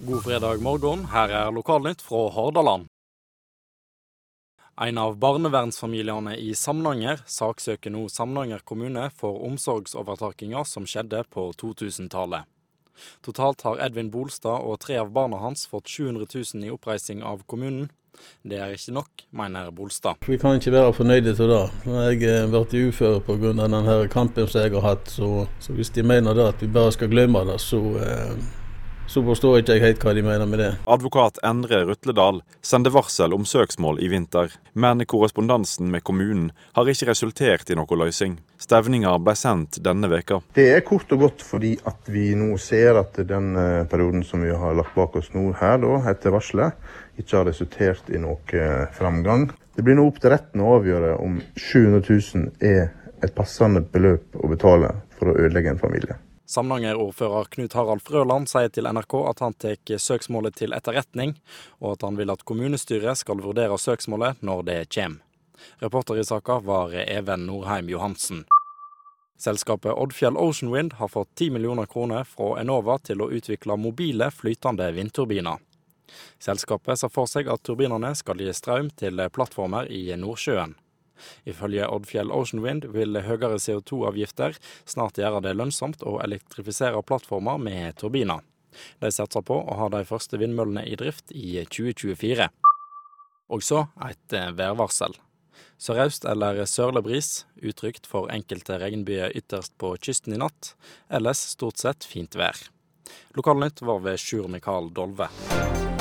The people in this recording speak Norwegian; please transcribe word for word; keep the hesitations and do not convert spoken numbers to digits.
God fredag morgen, her er Lokalnytt fra Hordaland. En av barnevernsfamiliene i Samnanger saksøker nå Samnanger kommune for omsorgsovertakinga som skjedde på to-tusentallet. Totalt har Edvin Bolstad og tre av barna hans fått sju hundre tusen i oppreising av kommunen. Det er ikke nok, mener Bolstad. Vi kan ikke være fornøyde til det. Når jeg har vært ufør på grunn av denne kampen som jeg har hatt, så, så hvis de mener det at vi bare skal glemme det, så, eh, så forstår jeg ikke helt hva de mener med det. Advokat Endre Rutledal sendte varsel om søksmål i vinter, men korrespondansen med kommunen har ikke resultert i noe løsning. Stevninger ble sendt denne veka. Det er kort og godt fordi at vi nå ser at den perioden som vi har lagt bak oss nå her, da, etter varselet, ikke har resultert i noe framgang. Det blir nå opp til retten å avgjøre om sju hundre tusen er et passende beløp å betale for å ødelegge en familie. Samnanger-ordfører Knut Harald Frøland sier til N R K at han tek søksmålet til etterretning, og at han vil at kommunestyret skal vurdere søksmålet når det kommer. Reporter i saka var Even Norheim Johansen. Selskapet Odfjell Oceanwind har fått ti millioner kroner fra Enova til å utvikle mobile flytende vindturbiner. Selskapet ser for seg at turbinene skal gi strøm til plattformer i Nordsjøen. Ifølge Odfjell Oceanwind vil høyere C O to-avgifter snart gjøre det lønnsomt å elektrifisere plattformer med turbiner. De satser på å ha de første vindmøllene i drift i tjue tjuefire. Og så et værvarsel. Sørøst eller sørlig bris, utrygt for enkelte regnbyer ytterst på kysten i natt, ellers stort sett fint vær. Lokalnytt var ved Sjur Mikael Dolve.